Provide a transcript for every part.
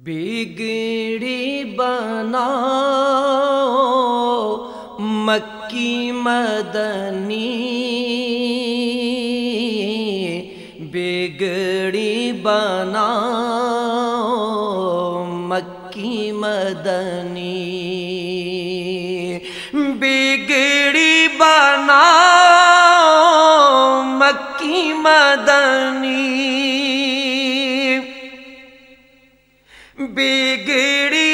بگڑی بناؤ مکی مدنی، بگڑی بناؤ مکی مدنی، بگڑی بناؤ مکی مدنی، بگڑی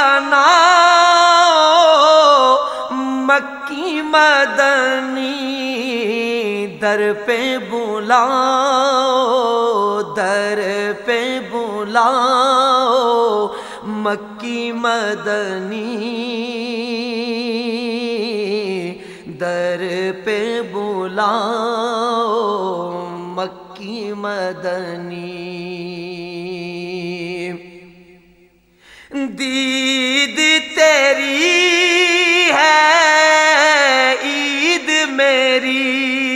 بناؤ مکی مدنی، در پہ بلاؤ، در پہ بلاؤ مکی مدنی، در پہ بلاؤ مکی مدنی۔ دید تیری ہے عید میری،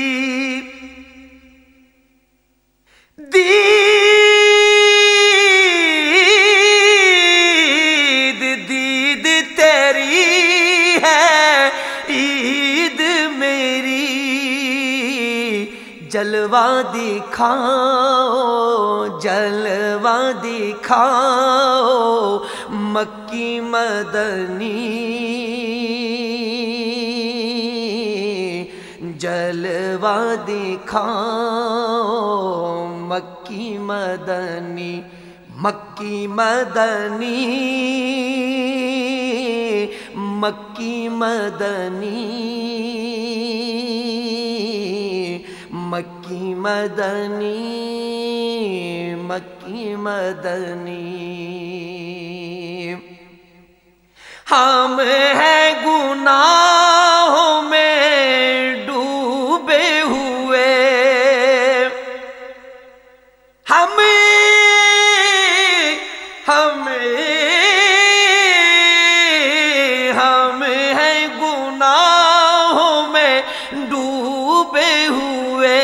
دید تیری ہے عید میری، جلوہ دکھاؤ، جلوہ دکھاؤ مکی مدنی، جلوہ دکھاؤ مکی مدنی، مکی مدنی، مکی مدنی، مکی مدنی، مکی مدنی۔ ہم ہیں گناہوں میں ڈوبے ہوئے، ہم ہیں گناہوں میں ڈوبے ہوئے،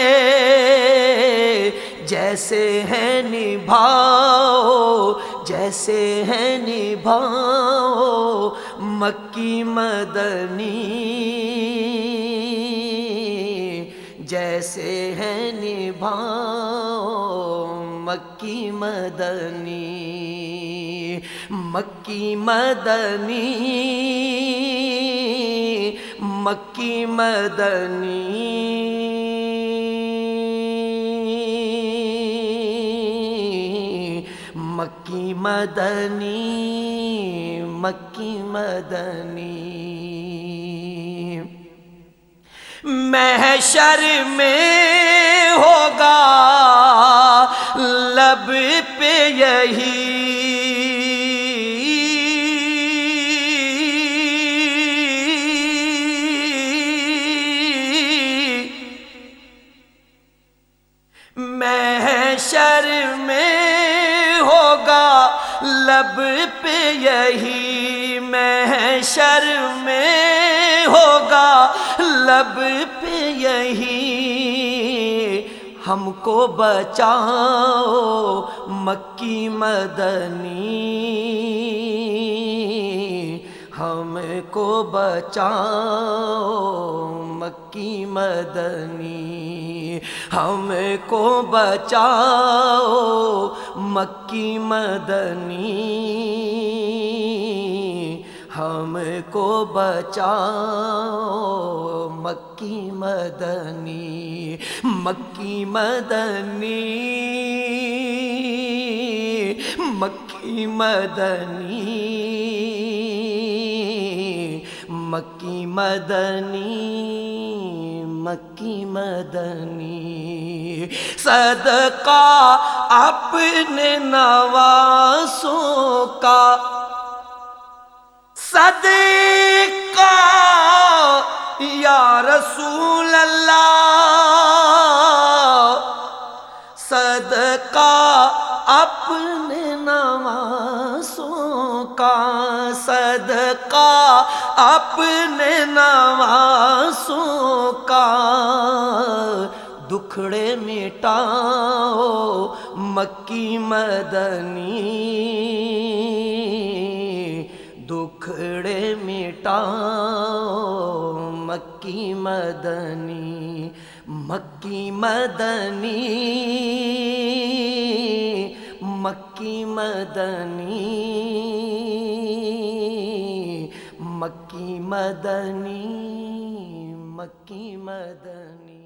جیسے ہیں نبھاؤ، جیسے ہیں نبھاؤ مکی مدنی، جیسے ہیں نبھاؤ مکی مدنی، مکی مدنی، مکی مدنی، مکی مدنی، مکی مدنی۔ محشر میں ہوگا لب پہ یہی، محشر میں ہوگا لب پہ یہی، محشر میں ہوگا لب پہ یہی، ہم کو بچاؤ مکی مدنی، ہم کو بچاؤ مکی مدنی، ہم کو بچاؤ مکی مدنی، ہم کو بچاؤ مکی مدنی، مکی مدنی، مکی مدنی، مکی مدنی، مکی مدنی۔ صدقہ اپنے نواسوں کا، صدقہ یا رسول اللہ، صدقہ اپنے نواسوں کا، صدقہ اپنے نواسوں کا، دکھڑے مٹاؤ مکی مدنی، دکھڑے مٹاؤ مکی مدنی مکی مدنی مکی مدنی مکی مدنی مکی مدنی